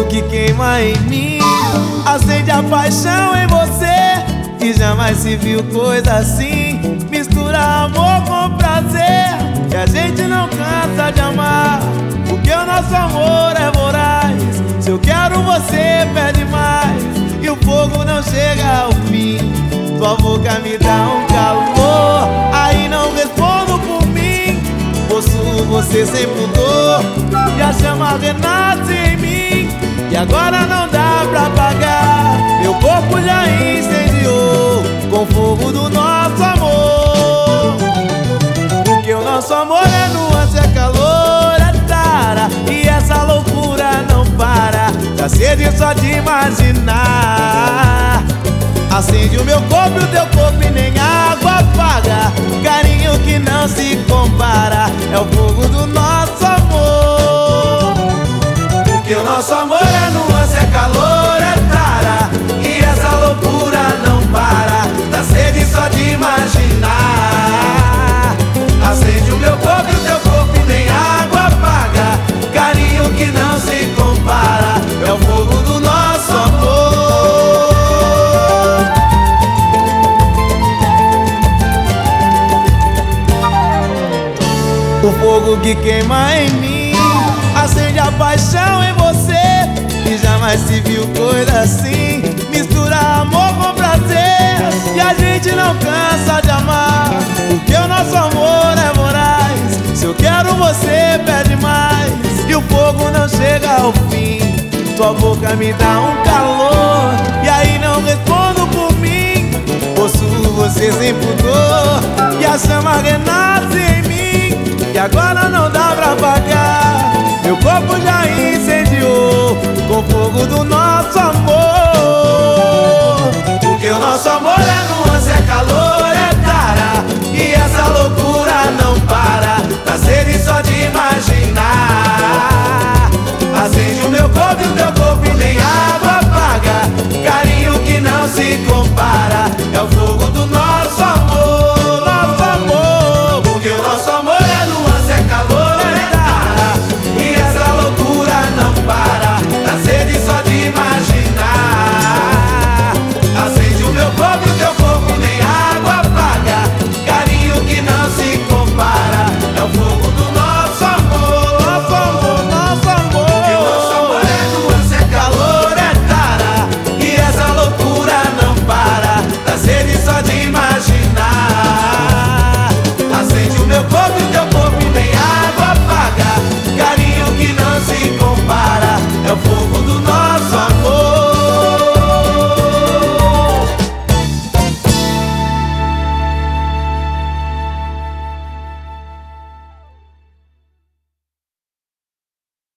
que queima em mim acende a paixão em você, e jamais se viu coisa assim. Mistura amor com prazer, e a gente não cansa de amar, porque o nosso amor é voraz. Se eu quero você pede mais, e o fogo não chega ao fim. Tua boca me dá um calor, aí não respondo por mim. Possuo você sem pudor, e a chama renasce em mim, e agora não dá pra apagar. Meu corpo já incendiou com o fogo do nosso amor, porque o nosso amor é nuance, é calor, é tara, e essa loucura não para. Dá sede só de imaginar. Acende o meu corpo e o teu corpo, e nem água apaga. Carinho que não se compara, é o fogo do nosso amor, porque o nosso amor é nuance, é calor, é tara, e essa loucura não para. Dá sede só de imaginar. Acende o meu corpo e o teu corpo, e nem água apaga. Carinho que não se compara, é o fogo do nosso amor. O fogo que queima em mim acende a paixão em você, e jamais se viu coisa assim. Mistura amor com prazer, e a gente não cansa de amar, porque o nosso amor é voraz. Se eu quero você pede mais, e o fogo não chega ao fim. Tua boca me dá um calor, e aí não respondo por mim. Possuo você sem pudor, e a chama renasce em mim, e agora não dá pra apagar. Meu corpo já incendiou